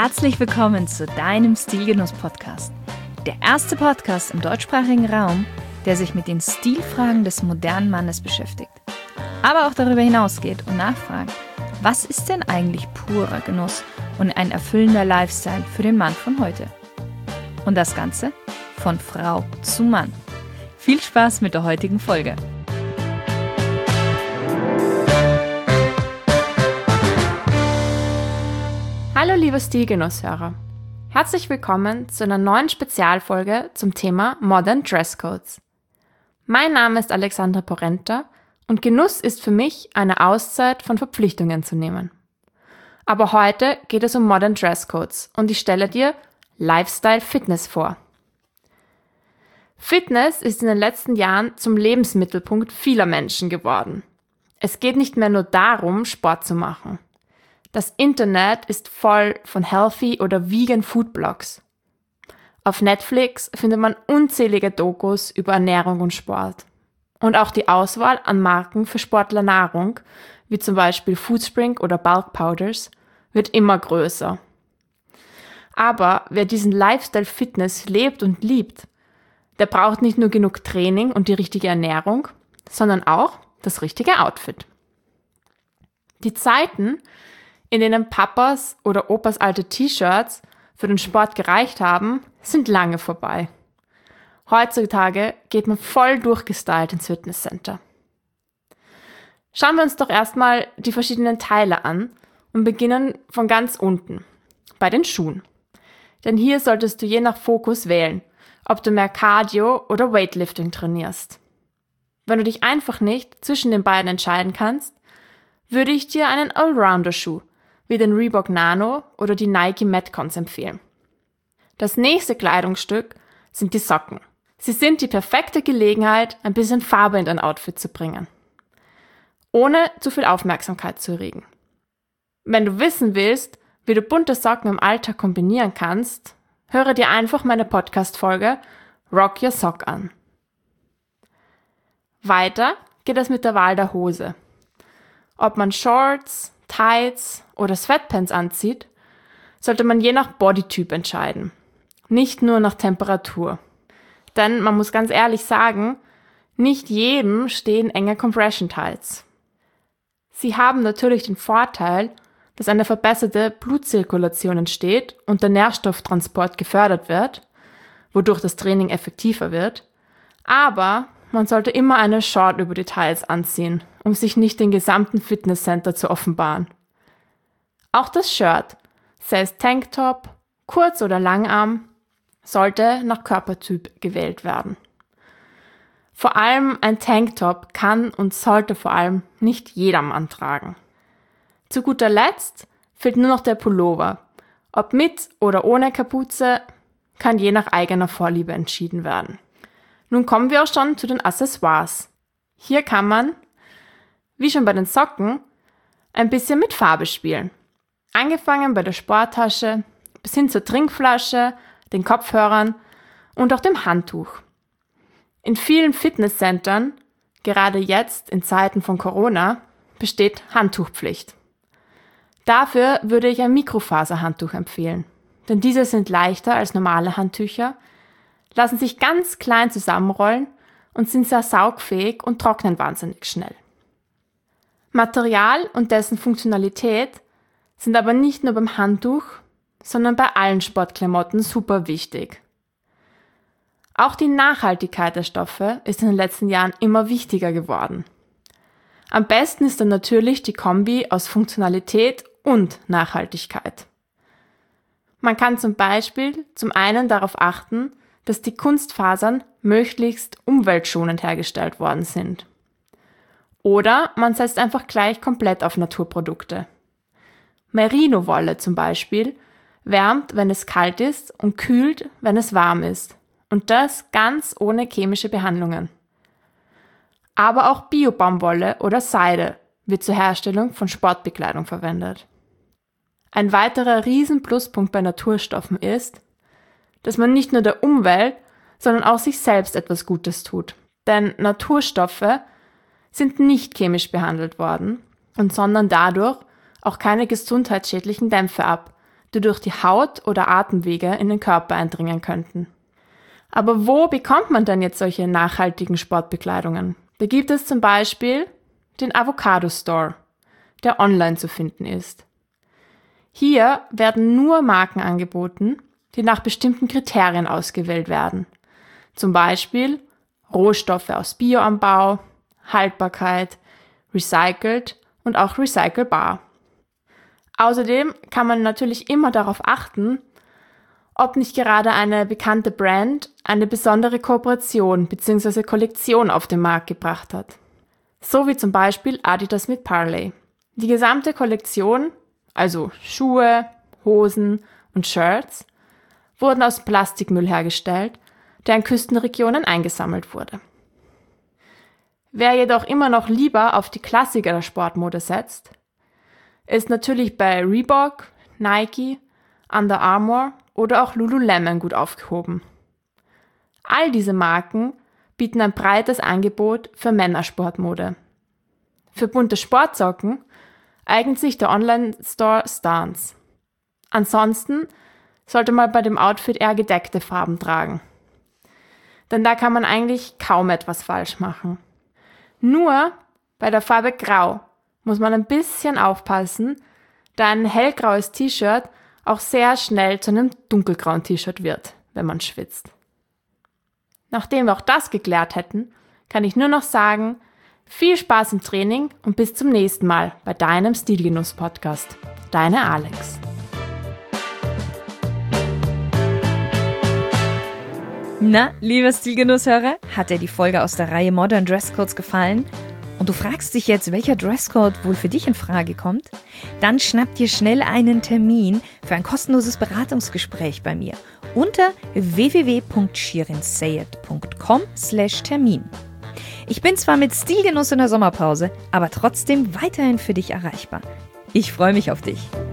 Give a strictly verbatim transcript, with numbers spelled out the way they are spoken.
Herzlich willkommen zu deinem Stilgenuss-Podcast. Der erste Podcast im deutschsprachigen Raum, der sich mit den Stilfragen des modernen Mannes beschäftigt. Aber auch darüber hinausgeht und nachfragt, was ist denn eigentlich purer Genuss und ein erfüllender Lifestyle für den Mann von heute? Und das Ganze von Frau zu Mann. Viel Spaß mit der heutigen Folge. Hallo liebe Stilgenusshörer, herzlich willkommen zu einer neuen Spezialfolge zum Thema Modern Dresscodes. Mein Name ist Alexandra Porrenta und Genuss ist für mich eine Auszeit von Verpflichtungen zu nehmen. Aber heute geht es um Modern Dresscodes und ich stelle dir Lifestyle Fitness vor. Fitness ist in den letzten Jahren zum Lebensmittelpunkt vieler Menschen geworden. Es geht nicht mehr nur darum, Sport zu machen. Das Internet ist voll von healthy oder vegan Foodblogs. Auf Netflix findet man unzählige Dokus über Ernährung und Sport. Und auch die Auswahl an Marken für Sportlernahrung, wie zum Beispiel Foodspring oder Bulk Powders, wird immer größer. Aber wer diesen Lifestyle Fitness lebt und liebt, der braucht nicht nur genug Training und die richtige Ernährung, sondern auch das richtige Outfit. Die Zeiten, in denen Papas oder Opas alte T-Shirts für den Sport gereicht haben, sind lange vorbei. Heutzutage geht man voll durchgestylt ins Fitnesscenter. Schauen wir uns doch erstmal die verschiedenen Teile an und beginnen von ganz unten, bei den Schuhen. Denn hier solltest du je nach Fokus wählen, ob du mehr Cardio oder Weightlifting trainierst. Wenn du dich einfach nicht zwischen den beiden entscheiden kannst, würde ich dir einen Allrounder-Schuh wie den Reebok Nano oder die Nike Metcons empfehlen. Das nächste Kleidungsstück sind die Socken. Sie sind die perfekte Gelegenheit, ein bisschen Farbe in dein Outfit zu bringen, ohne zu viel Aufmerksamkeit zu erregen. Wenn du wissen willst, wie du bunte Socken im Alltag kombinieren kannst, höre dir einfach meine Podcast-Folge Rock Your Sock an. Weiter geht es mit der Wahl der Hose. Ob man Shorts, Tights oder Sweatpants anzieht, sollte man je nach Bodytyp entscheiden, nicht nur nach Temperatur. Denn man muss ganz ehrlich sagen, nicht jedem stehen enge Compression Tights. Sie haben natürlich den Vorteil, dass eine verbesserte Blutzirkulation entsteht und der Nährstofftransport gefördert wird, wodurch das Training effektiver wird, aber man sollte immer eine Short über die Tights anziehen, um sich nicht den gesamten Fitnesscenter zu offenbaren. Auch das Shirt, sei es Tanktop, Kurz- oder Langarm, sollte nach Körpertyp gewählt werden. Vor allem ein Tanktop kann und sollte vor allem nicht jedermann tragen. Zu guter Letzt fehlt nur noch der Pullover. Ob mit oder ohne Kapuze, kann je nach eigener Vorliebe entschieden werden. Nun kommen wir auch schon zu den Accessoires. Hier kann man, wie schon bei den Socken, ein bisschen mit Farbe spielen. Angefangen bei der Sporttasche bis hin zur Trinkflasche, den Kopfhörern und auch dem Handtuch. In vielen Fitnesscentern, gerade jetzt in Zeiten von Corona, besteht Handtuchpflicht. Dafür würde ich ein Mikrofaserhandtuch empfehlen, denn diese sind leichter als normale Handtücher, lassen sich ganz klein zusammenrollen und sind sehr saugfähig und trocknen wahnsinnig schnell. Material und dessen Funktionalität sind aber nicht nur beim Handtuch, sondern bei allen Sportklamotten super wichtig. Auch die Nachhaltigkeit der Stoffe ist in den letzten Jahren immer wichtiger geworden. Am besten ist dann natürlich die Kombi aus Funktionalität und Nachhaltigkeit. Man kann zum Beispiel zum einen darauf achten, dass die Kunstfasern möglichst umweltschonend hergestellt worden sind. Oder man setzt einfach gleich komplett auf Naturprodukte. Merino-Wolle zum Beispiel wärmt, wenn es kalt ist und kühlt, wenn es warm ist. Und das ganz ohne chemische Behandlungen. Aber auch Bio-Baumwolle oder Seide wird zur Herstellung von Sportbekleidung verwendet. Ein weiterer Riesen-Pluspunkt bei Naturstoffen ist, dass man nicht nur der Umwelt, sondern auch sich selbst etwas Gutes tut. Denn Naturstoffe sind nicht chemisch behandelt worden und sondern dadurch auch keine gesundheitsschädlichen Dämpfe ab, die durch die Haut oder Atemwege in den Körper eindringen könnten. Aber wo bekommt man denn jetzt solche nachhaltigen Sportbekleidungen? Da gibt es zum Beispiel den Avocado Store, der online zu finden ist. Hier werden nur Marken angeboten, die nach bestimmten Kriterien ausgewählt werden. Zum Beispiel Rohstoffe aus Bioanbau, Haltbarkeit, recycelt und auch recycelbar. Außerdem kann man natürlich immer darauf achten, ob nicht gerade eine bekannte Brand eine besondere Kooperation bzw. Kollektion auf den Markt gebracht hat. So wie zum Beispiel Adidas mit Parley. Die gesamte Kollektion, also Schuhe, Hosen und Shirts, wurden aus Plastikmüll hergestellt, der in Küstenregionen eingesammelt wurde. Wer jedoch immer noch lieber auf die Klassiker der Sportmode setzt, ist natürlich bei Reebok, Nike, Under Armour oder auch Lululemon gut aufgehoben. All diese Marken bieten ein breites Angebot für Männersportmode. Für bunte Sportsocken eignet sich der Online-Store Stance. Ansonsten sollte man bei dem Outfit eher gedeckte Farben tragen. Denn da kann man eigentlich kaum etwas falsch machen. Nur bei der Farbe Grau muss man ein bisschen aufpassen, da ein hellgraues T-Shirt auch sehr schnell zu einem dunkelgrauen T-Shirt wird, wenn man schwitzt. Nachdem wir auch das geklärt hätten, kann ich nur noch sagen, viel Spaß im Training und bis zum nächsten Mal bei deinem Stilgenuss-Podcast. Deine Alex. Na, lieber Stilgenusshörer, hat dir die Folge aus der Reihe Modern Dresscodes gefallen? Und du fragst dich jetzt, welcher Dresscode wohl für dich in Frage kommt? Dann schnapp dir schnell einen Termin für ein kostenloses Beratungsgespräch bei mir unter w w w punkt shirinsayed punkt com slash Termin. Ich bin zwar mit Stilgenuss in der Sommerpause, aber trotzdem weiterhin für dich erreichbar. Ich freue mich auf dich.